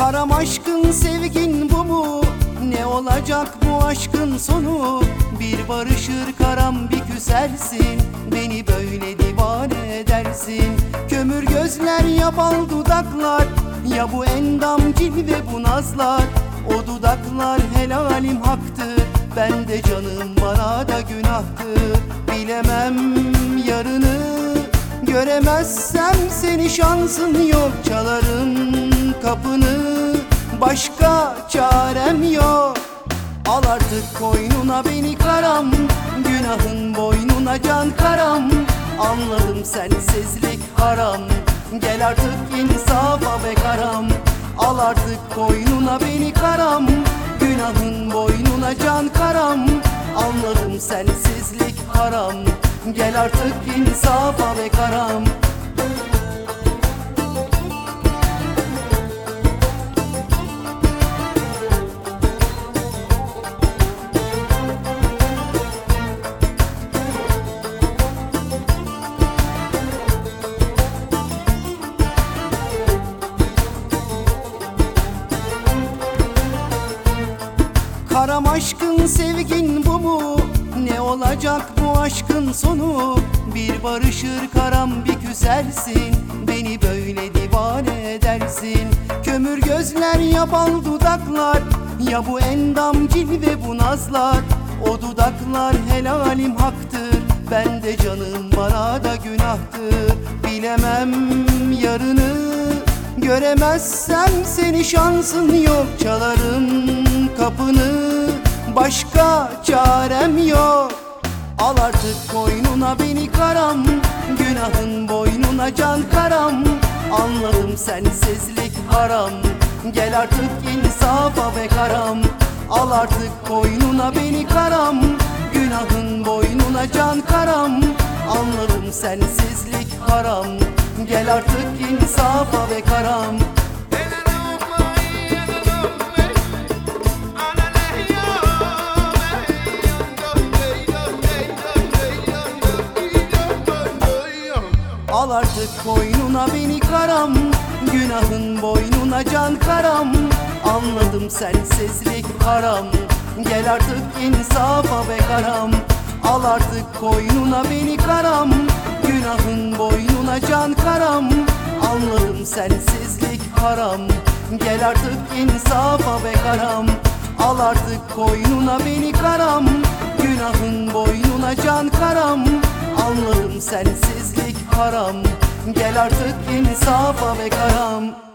Karam aşkın sevgin bu mu? Ne olacak bu aşkın sonu? Bir barışır karam bir küsersin, beni böyle divane edersin. Kömür gözler ya bal dudaklar, ya bu endam cilve bu nazlar. O dudaklar helalim haktır, ben de canım bana da günahtır. Bilemem yarını, göremezsem seni şansın yok. Çalarım kapını, başka çarem yok. Al artık koynuna beni karam, günahın boynuna can karam. Anladım sensizlik haram, gel artık insafa be karam. Al artık koynuna beni karam, günahın boynuna can karam. Anladım sensizlik haram, gel artık insafa be karam. Karam aşkın sevgin bu mu? Ne olacak bu aşkın sonu? Bir barışır karam bir küsersin, beni böyle divane edersin. Kömür gözler ya bal dudaklar, ya bu endam cilve bu nazlar. O dudaklar helalim haktır, ben de canım bana da günahtır. Bilemem yarını, göremezsem seni şansın yok. Çalarım kapını, başka çarem yok. Al artık koynuna beni karam, günahın boynuna can karam. Anladım sensizlik haram, gel artık insafa be karam. Al artık koynuna beni karam, günahın boynuna can karam. Anladım sensizlik haram, gel artık insafa be karam. Al artık koynuna beni karam, günahın boynuna can karam. Anladım sensizlik haram, gel artık insafa be karam. Al artık koynuna beni karam, günahın boynuna can karam. Anladım sensizlik haram, gel artık insafa be karam. Al artık koynuna beni karam, günahın boynuna can karam. Anladım sensizlik haram, gel artık insafa be karam.